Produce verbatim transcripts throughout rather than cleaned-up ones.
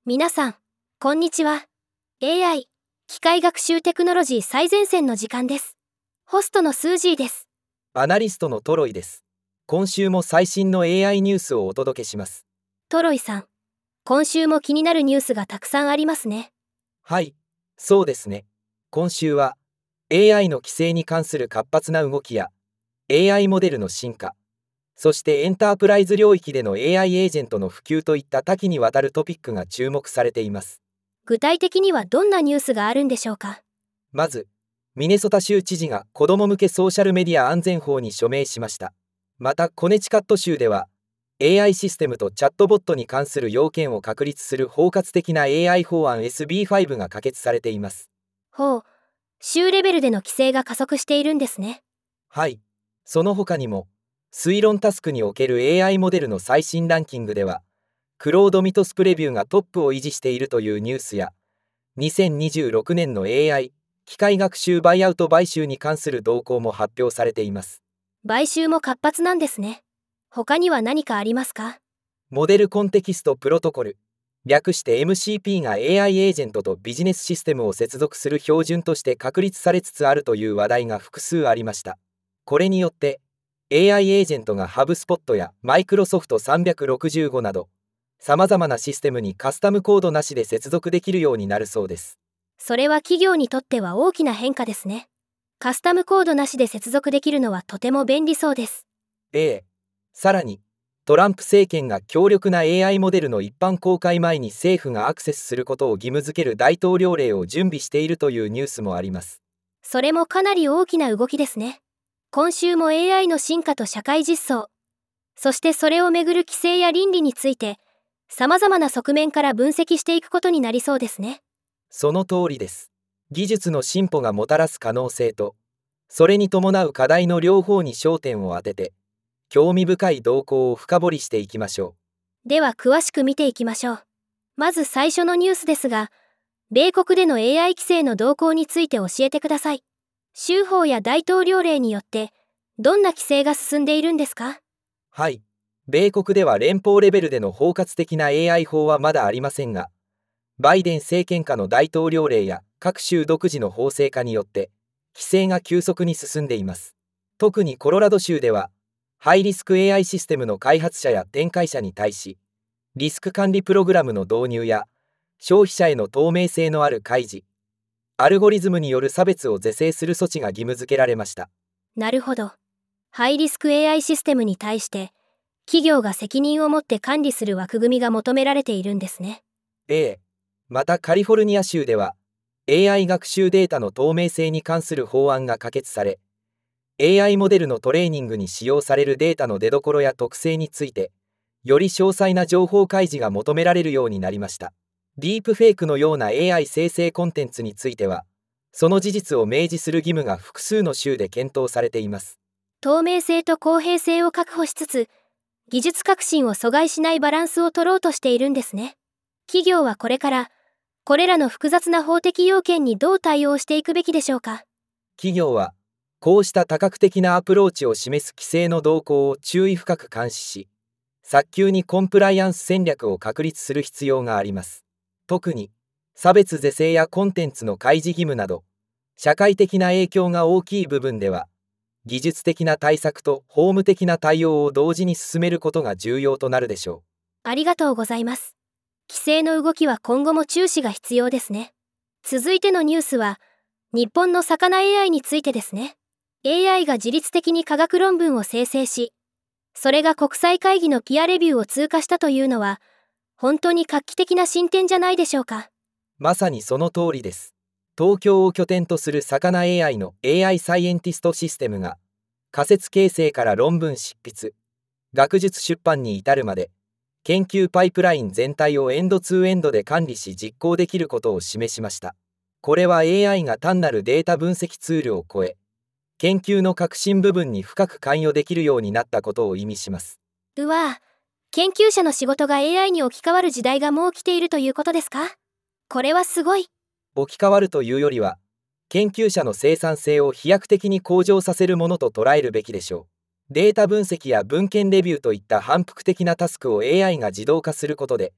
皆さん、こんにちは。エーアイ、機械学習テクノロジー最前線の時間です。ホストのスージーです。 アナリストのトロイです。今週も最新の エーアイ ニュースをお届けします。 トロイさん、今週も気になるニュースがたくさんありますね。 はい、そうですね。今週は エーアイ の規制に関する活発な動きや エーアイ モデルの進化、そしてエンタープライズ領域での エーアイ エージェントの普及といった多岐にわたるトピックが注目されています。 具体的にはどんなニュースがあるんでしょうか。 まず、ミネソタ州知事が子ども向けソーシャルメディア安全法に署名しました。またコネチカット州では エーアイ システムとチャットボットに関する要件を確立する包括的な エーアイ 法案 エスビーファイブ が可決されています。 ほう、州レベルでの規制が加速しているんですね。 はい、その他にも推論タスクにおける エーアイ モデルの最新ランキングではクロードミトスプレビューがトップを維持しているというニュースやにせんにじゅうろくねんの エーアイ 機械学習バイアウト買収に関する動向も発表されています。 買収も活発なんですね。他には何かありますか。 モデルコンテキストプロトコル、略して エムシーピー が エーアイ エージェントとビジネスシステムを接続する標準として確立されつつあるという話題が複数ありました。これによって エーアイ エージェントが HubSpot や マイクロソフトさんびゃくろくじゅうごなどさまざまなシステムにカスタムコードなしで接続できるようになるそうです。 それは企業にとっては大きな変化ですね。カスタムコードなしで接続できるのはとても便利そうです。 ええ、さらにトランプ政権が強力な エーアイ モデルの一般公開前に政府がアクセスすることを義務付ける大統領令を準備しているというニュースもあります。 それもかなり大きな動きですね。今週も エーアイ の進化と社会実装、そしてそれをめぐる規制や倫理について、様々な側面から分析していくことになりそうですね。 その通りです。技術の進歩がもたらす可能性と、それに伴う課題の両方に焦点を当てて、興味深い動向を深掘りしていきましょう。では詳しく見ていきましょう。まず最初のニュースですが、米国での エーアイ 規制の動向について教えてください。州法や大統領令によって、どんな規制が進んでいるんですか？ はい、米国では連邦レベルでの包括的な エーアイ 法はまだありませんが、バイデン政権下の大統領令や各州独自の法制化によって規制が急速に進んでいます。特にコロラド州ではハイリスク エーアイ システムの開発者や展開者に対しリスク管理プログラムの導入や消費者への透明性のある開示、アルゴリズムによる差別を是正する措置が義務付けられました。 なるほど。ハイリスク エーアイ システムに対して企業が責任を持って管理する枠組みが求められているんですね。 ええ、またカリフォルニア州では エーアイ 学習データの透明性に関する法案が可決され、エーアイ モデルのトレーニングに使用されるデータの出所や特性についてより詳細な情報開示が求められるようになりました。ディープフェイクのような エーアイ 生成コンテンツについてはその事実を明示する義務が複数の州で検討されています。 透明性と公平性を確保しつつ、技術革新を阻害しないバランスを取ろうとしているんですね。企業はこれからこれらの複雑な法的要件にどう対応していくべきでしょうか。 企業はこうした多角的なアプローチを示す規制の動向を注意深く監視し、早急にコンプライアンス戦略を確立する必要があります。特に差別是正やコンテンツの開示義務など社会的な影響が大きい部分では技術的な対策と法務的な対応を同時に進めることが重要となるでしょう。 ありがとうございます。規制の動きは今後も注視が必要ですね。続いてのニュースは日本の魚 エーアイ についてですね。エーアイ が自律的に科学論文を生成し、それが国際会議のピアレビューを通過したというのは本当に画期的な進展じゃないでしょうか。 まさにその通りです。東京を拠点とする魚 エーアイ の エーアイ サイエンティストシステムが仮説形成から論文執筆、学術出版に至るまで研究パイプライン全体をエンドツーエンドで管理し実行できることを示しました。これは エーアイ が単なるデータ分析ツールを超え、研究の核心部分に深く関与できるようになったことを意味します。 うわぁ、研究者の仕事が エーアイ に置き換わる時代がもう来ているということですか？これはすごい。 置き換わるというよりは、研究者の生産性を飛躍的に向上させるものと捉えるべきでしょう。データ分析や文献レビューといった反復的なタスクを エーアイ が自動化することで、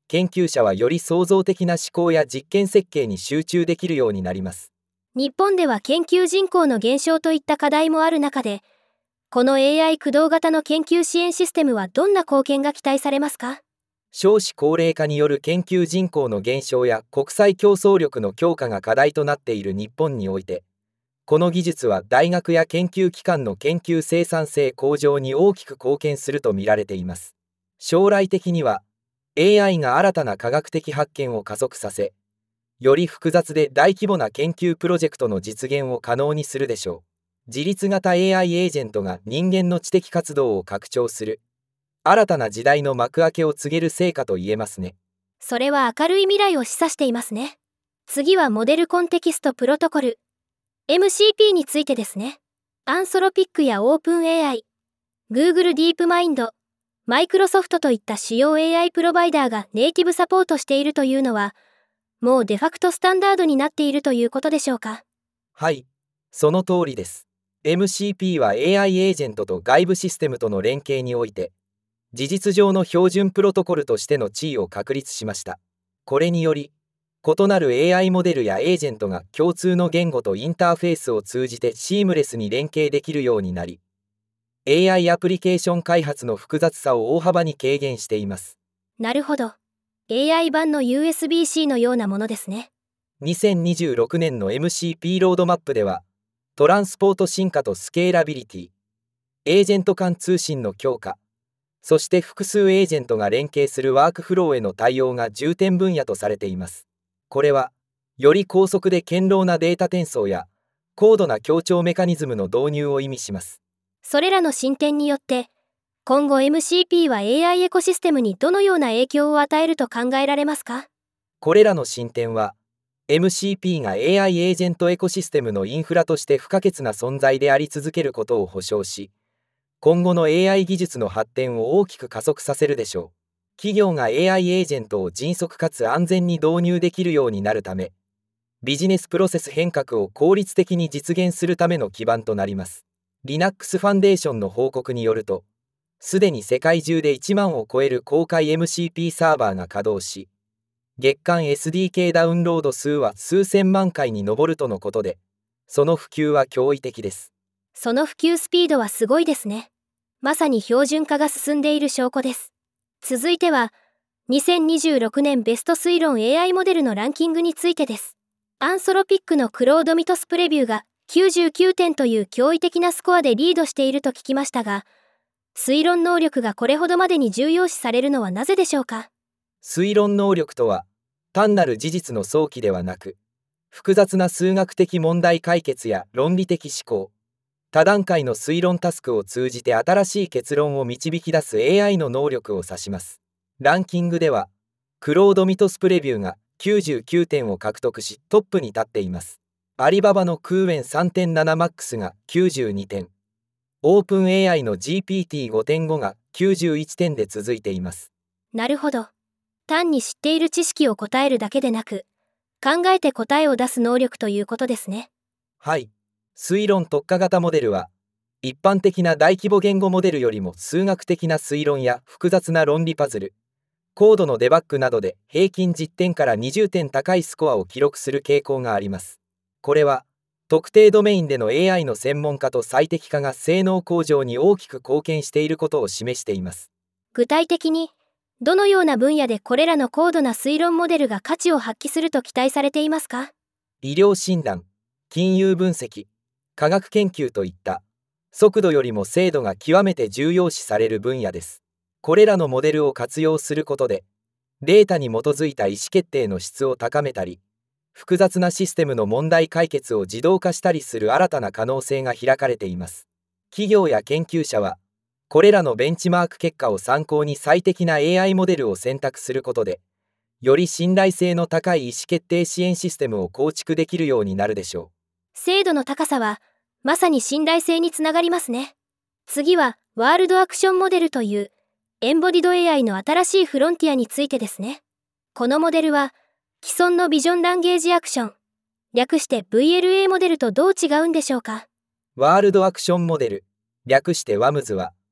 研究者はより創造的な思考や実験設計に集中できるようになります。 日本では研究人口の減少といった課題もある中で、この エーアイ 駆動型の研究支援システムはどんな貢献が期待されますか？ 少子高齢化による研究人口の減少や国際競争力の強化が課題となっている日本において、この技術は大学や研究機関の研究生産性向上に大きく貢献すると見られています。将来的には エーアイ が新たな科学的発見を加速させ、より複雑で大規模な研究プロジェクトの実現を可能にするでしょう。自律型 エーアイ エージェントが人間の知的活動を拡張する、新たな時代の幕開けを告げる成果と言えますね。 それは明るい未来を示唆していますね。次はモデルコンテキストプロトコル エムシーピー についてですね。アンソロピックやオープン エーアイ、Google ディープマインド、マイクロソフトといった主要 エーアイ プロバイダーがネイティブサポートしているというのは、もうデファクトスタンダードになっているということでしょうか？ はい、その通りです。エムシーピー は エーアイ エージェントと外部システムとの連携において、事実上の標準プロトコルとしての地位を確立しました。これにより、異なる エーアイ モデルやエージェントが共通の言語とインターフェースを通じてシームレスに連携できるようになり、エーアイ アプリケーション開発の複雑さを大幅に軽減しています。 なるほど。エーアイ 版の ユーエスビーシー のようなものですね。 にせんにじゅうろくねんの エムシーピー ロードマップでは、トランスポート進化とスケーラビリティ、エージェント間通信の強化、そして複数エージェントが連携するワークフローへの対応が重点分野とされています。これは、より高速で堅牢なデータ転送や高度な協調メカニズムの導入を意味します。 それらの進展によって、今後 エムシーピー は エーアイ エコシステムにどのような影響を与えると考えられますか？ これらの進展は、エムシーピー が エーアイ エージェントエコシステムのインフラとして不可欠な存在であり続けることを保証し、今後の エーアイ 技術の発展を大きく加速させるでしょう。企業が エーアイ エージェントを迅速かつ安全に導入できるようになるため、ビジネスプロセス変革を効率的に実現するための基盤となります。Linux ファンデーションの報告によると、すでに世界中でいちまんを超える公開 エムシーピー サーバーが稼働し、月間 エスディーケー ダウンロード数は数千万回に上るとのことで、その普及は驚異的です。 その普及スピードはすごいですね。まさに標準化が進んでいる証拠です。続いては、にせんにじゅうろくねんベスト推論 エーアイ モデルのランキングについてです。アンソロピックのクロードミトスプレビューがきゅうじゅうきゅうてんという驚異的なスコアでリードしていると聞きましたが、推論能力がこれほどまでに重要視されるのはなぜでしょうか？ 推論能力とは、単なる事実の想起ではなく、複雑な数学的問題解決や論理的思考、多段階の推論タスクを通じて新しい結論を導き出す エーアイ の能力を指します。ランキングでは、クロードミトスプレビューがきゅうじゅうきゅうてんを獲得しトップに立っています。アリババのクーエン さんてんななマックスがきゅうじゅうにてん、オープン エーアイ の ジーピーティーごてんご がきゅうじゅういちてんで続いています。 なるほど。単に知っている知識を答えるだけでなく、考えて答えを出す能力ということですね。 はい。推論特化型モデルは、一般的な大規模言語モデルよりも数学的な推論や複雑な論理パズル、コードのデバッグなどで平均じってんからにじゅってん高いスコアを記録する傾向があります。これは、特定ドメインでの エーアイ の専門家と最適化が性能向上に大きく貢献していることを示しています。 具体的に、どのような分野でこれらの高度な推論モデルが価値を発揮すると期待されていますか？ 医療診断、金融分析、科学研究といった速度よりも精度が極めて重要視される分野です。これらのモデルを活用することで、データに基づいた意思決定の質を高めたり、複雑なシステムの問題解決を自動化したりする新たな可能性が開かれています。企業や研究者は、これらのベンチマーク結果を参考に最適な エーアイ モデルを選択することで、より信頼性の高い意思決定支援システムを構築できるようになるでしょう。 精度の高さは、まさに信頼性につながりますね。次は、ワールドアクションモデルという、エンボディド エーアイ の新しいフロンティアについてですね。このモデルは、既存のビジョンランゲージアクション、略して ブイエルエー モデルとどう違うんでしょうか？ ワールドアクションモデル、略して ワムズ は、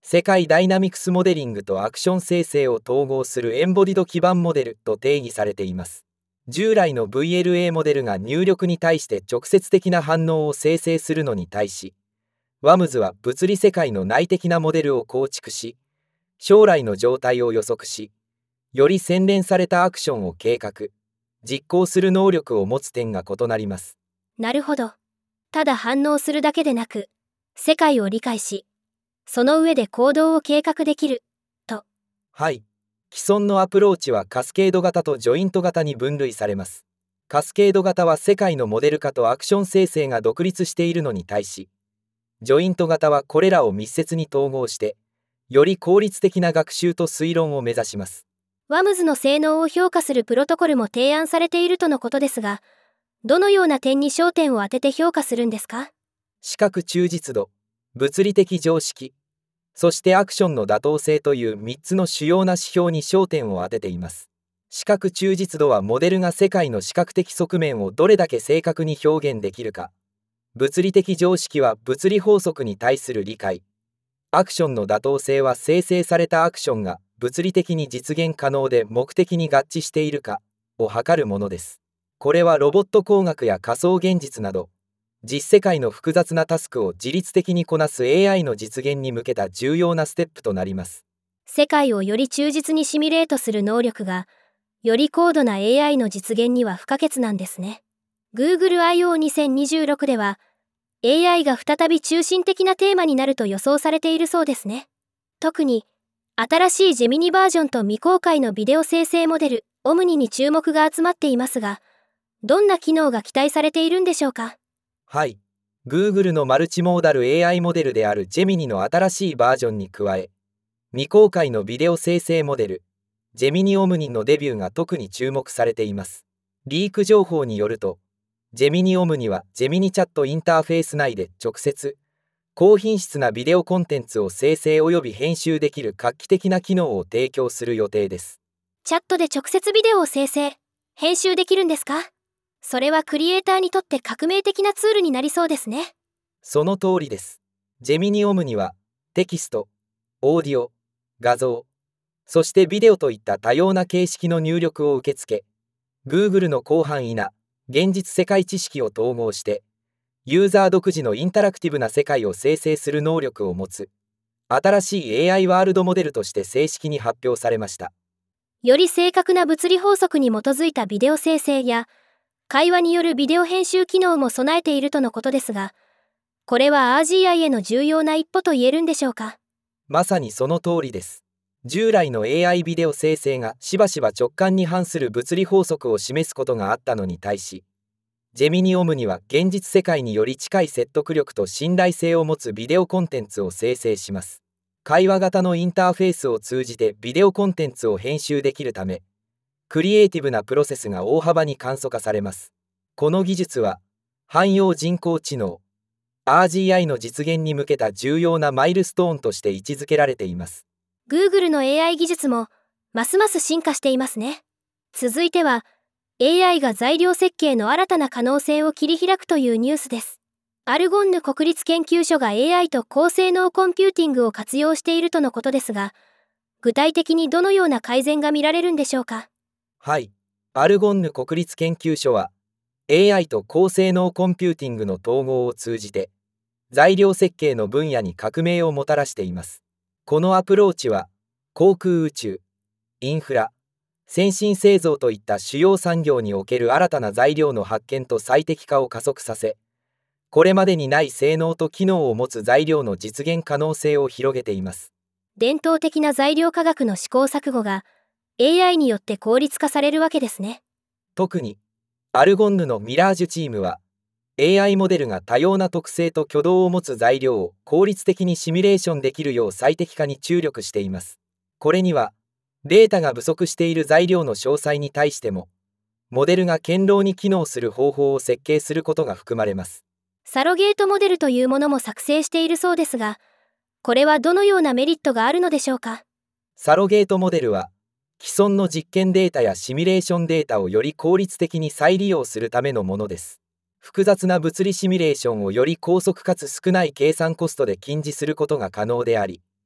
世界ダイナミクスモデリングとアクション生成を統合するエンボディド基盤モデルと定義されています。従来の ブイエルエー モデルが入力に対して直接的な反応を生成するのに対し、ワムズ は物理世界の内的なモデルを構築し、将来の状態を予測し、より洗練されたアクションを計画、実行する能力を持つ点が異なります。 なるほど。ただ反応するだけでなく、世界を理解し、その上で行動を計画できる、と。 はい。既存のアプローチはカスケード型とジョイント型に分類されます。カスケード型は世界のモデル化とアクション生成が独立しているのに対し、ジョイント型はこれらを密接に統合して、より効率的な学習と推論を目指します。 ワムズ の性能を評価するプロトコルも提案されているとのことですが、どのような点に焦点を当てて評価するんですか？ 視覚忠実度、物理的常識、そしてアクションの妥当性というみっつの主要な指標に焦点を当てています。視覚忠実度はモデルが世界の視覚的側面をどれだけ正確に表現できるか。物理的常識は物理法則に対する理解。アクションの妥当性は生成されたアクションが物理的に実現可能で目的に合致しているかを測るものです。これはロボット工学や仮想現実など、実世界の複雑なタスクを自律的にこなす エーアイ の実現に向けた重要なステップとなります。 世界をより忠実にシミュレートする能力が、より高度な エーアイ の実現には不可欠なんですね。Google アイオーにせんにじゅうろく では、エーアイ が再び中心的なテーマになると予想されているそうですね。特に、新しいジェミニバージョンと未公開のビデオ生成モデル、オムニに注目が集まっていますが、どんな機能が期待されているんでしょうか？ はい。Google のマルチモーダル エーアイ モデルであるジェミニの新しいバージョンに加え、未公開のビデオ生成モデル、ジェミニオムニのデビューが特に注目されています。リーク情報によると、ジェミニオムニはジェミニチャットインターフェース内で直接、高品質なビデオコンテンツを生成および編集できる画期的な機能を提供する予定です。 チャットで直接ビデオを生成、編集できるんですか？それはクリエイターにとって革命的なツールになりそうですね。 その通りです。ジェミニオムニはテキスト、オーディオ、画像、そしてビデオといった多様な形式の入力を受け付け、Google の広範囲な現実世界知識を統合して、ユーザー独自のインタラクティブな世界を生成する能力を持つ、新しい エーアイ ワールドモデルとして正式に発表されました。 より正確な物理法則に基づいたビデオ生成や、会話によるビデオ編集機能も備えているとのことですが、これは アールジーアイ への重要な一歩と言えるんでしょうか？ まさにその通りです。従来の エーアイ ビデオ生成がしばしば直感に反する物理法則を示すことがあったのに対し、ジェミニオムニは現実世界により近い説得力と信頼性を持つビデオコンテンツを生成します。会話型のインターフェースを通じてビデオコンテンツを編集できるため、クリエイティブなプロセスが大幅に簡素化されます。この技術は、汎用人工知能、アールジーアイ の実現に向けた重要なマイルストーンとして位置づけられています。 Google の エーアイ 技術も、ますます進化していますね。続いては、エーアイ が材料設計の新たな可能性を切り開くというニュースです。アルゴンヌ国立研究所が エーアイ と高性能コンピューティングを活用しているとのことですが、具体的にどのような改善が見られるんでしょうか？ はい。アルゴンヌ国立研究所は、エーアイ と高性能コンピューティングの統合を通じて、材料設計の分野に革命をもたらしています。このアプローチは、航空宇宙、インフラ、先進製造といった主要産業における新たな材料の発見と最適化を加速させ、これまでにない性能と機能を持つ材料の実現可能性を広げています。 伝統的な材料科学の試行錯誤が エーアイ によって効率化されるわけですね。 特に、アルゴンヌのミラージュチームは、エーアイ モデルが多様な特性と挙動を持つ材料を効率的にシミュレーションできるよう最適化に注力しています。これには、データが不足している材料の詳細に対しても、モデルが堅牢に機能する方法を設計することが含まれます。 サロゲートモデルというものも作成しているそうですが、これはどのようなメリットがあるのでしょうか？ サロゲートモデルは、既存の実験データやシミュレーションデータをより効率的に再利用するためのものです。複雑な物理シミュレーションをより高速かつ少ない計算コストで近似することが可能であり、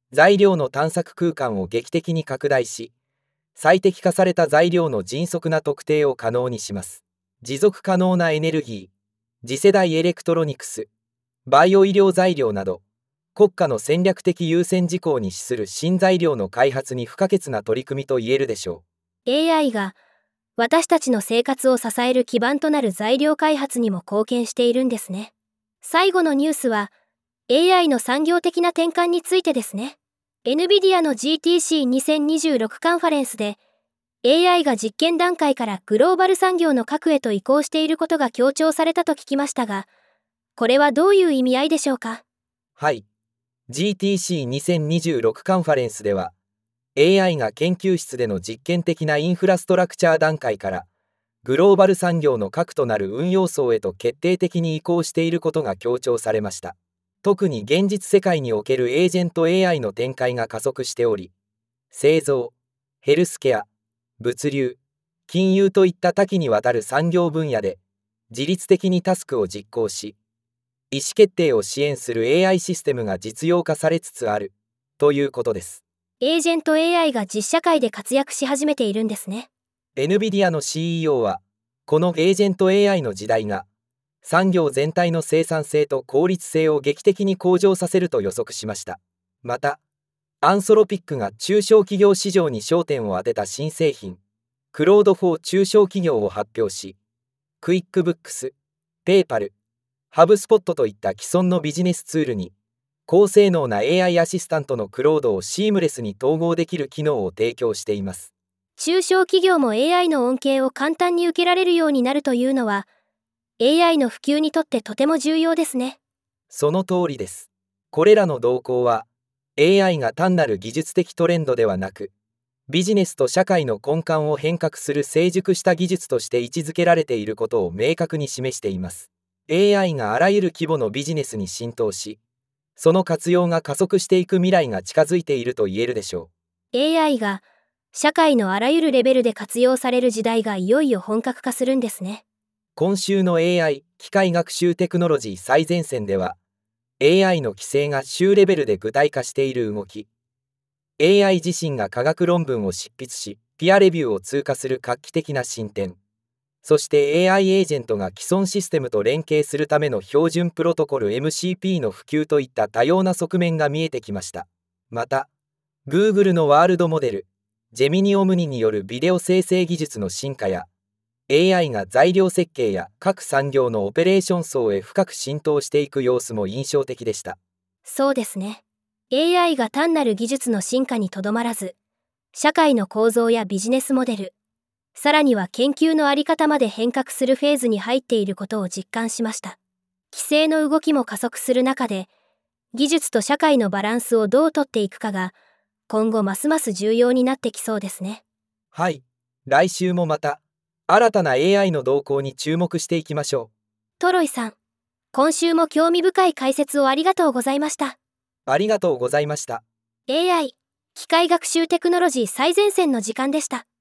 材料の探索空間を劇的に拡大し、最適化された材料の迅速な特定を可能にします。持続可能なエネルギー、次世代エレクトロニクス、バイオ医療材料など、国家の戦略的優先事項に資する新材料の開発に不可欠な取り組みと言えるでしょう。エーアイ が私たちの生活を支える基盤となる材料開発にも貢献しているんですね。最後のニュースは エーアイ の産業的な転換についてですね。エヌビディア の ジーティーシーにせんにじゅうろく カンファレンスで エーアイ が実験段階からグローバル産業の核へと移行していることが強調されたと聞きましたが、これはどういう意味合いでしょうか？ はい。ジーティーシーにせんにじゅうろく カンファレンスでは、エーアイ が研究室での実験的なインフラストラクチャー段階から、グローバル産業の核となる運用層へと決定的に移行していることが強調されました。特に現実世界におけるエージェント エーアイ の展開が加速しており、製造、ヘルスケア、物流、金融といった多岐にわたる産業分野で、自律的にタスクを実行し、意思決定を支援する エーアイ システムが実用化されつつある、ということです。 エージェント エーアイ が実社会で活躍し始めているんですね。 エヌビディア の シーイーオー は、このエージェント エーアイ の時代が、産業全体の生産性と効率性を劇的に向上させると予測しました。また、アンソロピックが中小企業市場に焦点を当てた新製品、クロードフォー中小企業を発表し、クイックブックス、ペイパル、ハブスポットといった既存のビジネスツールに、高性能な エーアイ アシスタントのクロードをシームレスに統合できる機能を提供しています。 中小企業も エーアイ の恩恵を簡単に受けられるようになるというのは、エーアイ の普及にとってとても重要ですね。 その通りです。これらの動向は、エーアイ が単なる技術的トレンドではなく、ビジネスと社会の根幹を変革する成熟した技術として位置づけられていることを明確に示しています。エーアイ があらゆる規模のビジネスに浸透し、その活用が加速していく未来が近づいていると言えるでしょう。エーアイ が社会のあらゆるレベルで活用される時代がいよいよ本格化するんですね。 今週の エーアイ 機械学習テクノロジー最前線では、エーアイ の規制が州レベルで具体化している動き、エーアイ 自身が科学論文を執筆し、ピアレビューを通過する画期的な進展、そして エーアイ エージェントが既存システムと連携するための標準プロトコル エムシーピー の普及といった多様な側面が見えてきました。また、Google のワールドモデル、ジェミニオムニによるビデオ生成技術の進化や、エーアイ が材料設計や各産業のオペレーション層へ深く浸透していく様子も印象的でした。 そうですね。エーアイ が単なる技術の進化にとどまらず、社会の構造やビジネスモデル、さらには研究のあり方まで変革するフェーズに入っていることを実感しました。規制の動きも加速する中で、技術と社会のバランスをどうとっていくかが、今後ますます重要になってきそうですね。 はい、来週もまた、新たな エーアイ の動向に注目していきましょう。 トロイさん、今週も興味深い解説をありがとうございました。 ありがとうございました。 エーアイ、機械学習テクノロジー最前線の時間でした。